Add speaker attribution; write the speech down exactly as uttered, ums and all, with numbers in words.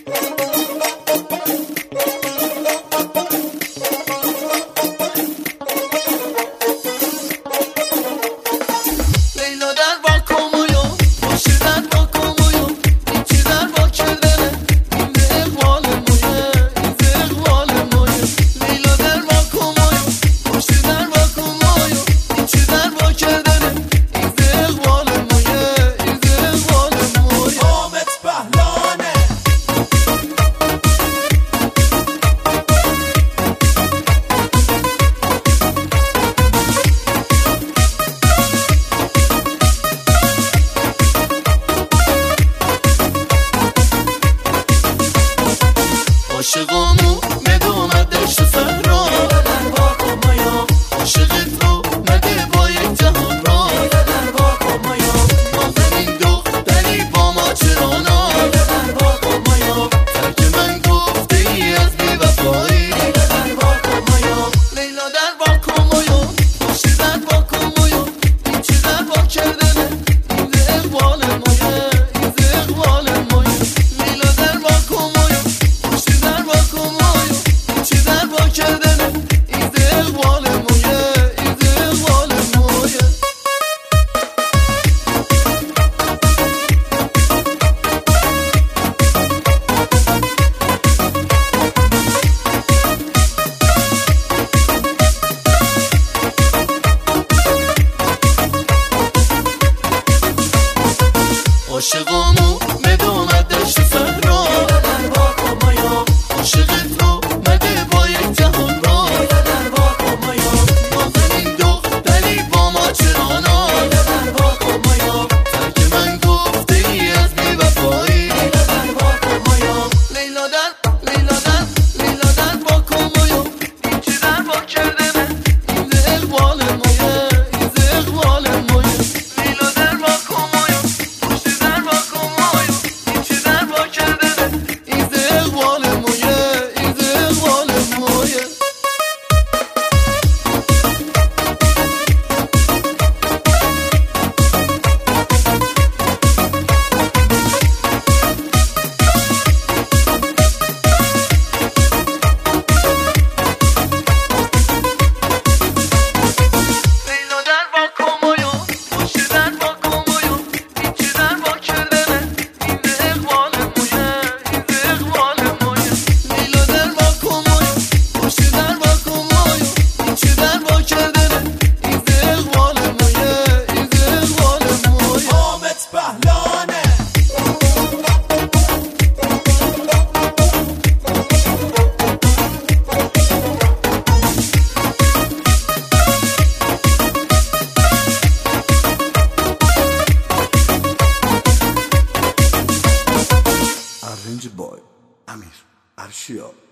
Speaker 1: عاشقامو ندومد دشت صحرا در واقع مایا عاشق تو مده با یک جهان را در واقع مایا نازنین دختری با ما چرانا در واقع مایا ترک من گفته ای از بی وفایی در واقع مایا لیلا در واقع مایا خوشی در واقع مایا این چی در واقع کردنه این اقبال مایه این اقبال مایه لیلا در واقع مایا خوشی در واقع مایا این چی در واقع کردنه این اقبال مایه این اقبال مایه عاشقامو ندومد دشت صحرا در واقع مایا عاشق تو مده با یک جهان را در واقع مایا نازنین دختری با ما چرانا در واقع مایا ترک من گفته ای از بی وفایی در واقع مایا لیلا در لیلا در لیلا در واقع مایا این چی در واقع کردنه این اقبال مایه این اقبال مایه لیلا در واقع مایا خوشی در واقع مایا این چی در واقع کردنه این اقبال مایه این اقبال مایه لیلا در واقع مایا خوشی در واقع مایا این چی در واقع کردنه این اقبال مایه این اقبال مایه لیلا در واقع مایا خوشی در واقع مایا این چی در واقع کردنه این اقبال مایه این اقبال مایه
Speaker 2: حامد پهلوانه
Speaker 3: Arrange boy Amir Arshia